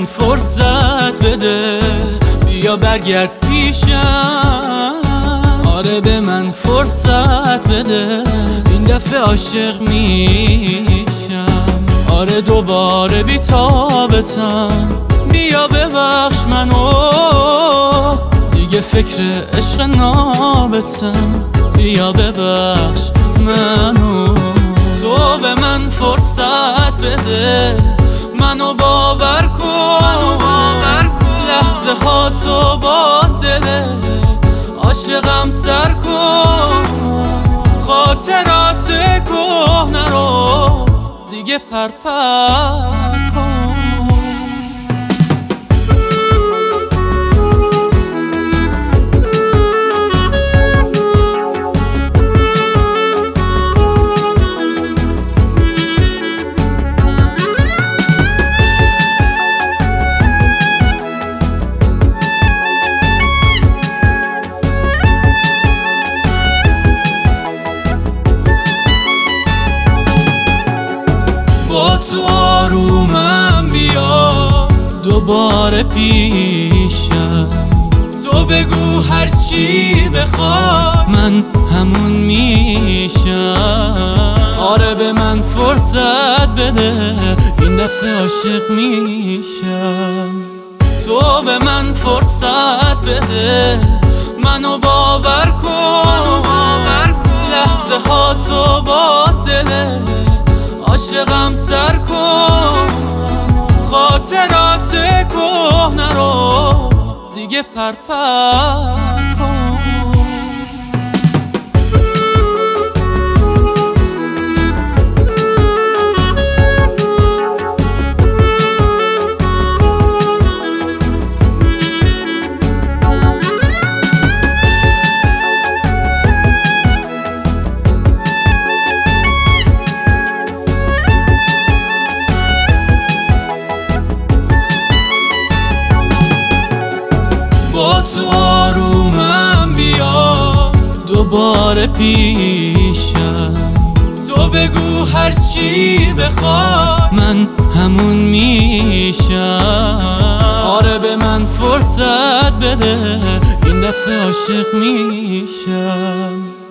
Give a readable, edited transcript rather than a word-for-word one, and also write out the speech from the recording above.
من فرصت بده، بیا برگرد پیشم. آره به من فرصت بده، این دفعه عاشق میشم. آره دوباره بی‌تابتم، بیا ببخش منو، دیگه فکر عشق نابتم. بیا ببخش منو، تو به من فرصت بده، منو باور کن. لحظه ها تو با دل عاشقم سر کن. خاطرات کهنه رو دیگه پرپر کن. با تو آرومم بیا دوباره پیشم. تو بگو هرچی بخوای من همون میشم. آره به من فرصت بده، این دفعه عاشق میشم. تو به من فرصت بده، منو باور کن. لحظه ها تو با دل عاشقم سر کن. خاطرات کهنه رو دیگه پرپر کن. با تو آرومم بیا دوباره پیشم. تو بگو هرچی بخوای من همون میشم. آره به من فرصت بده، این دفعه عاشق میشم.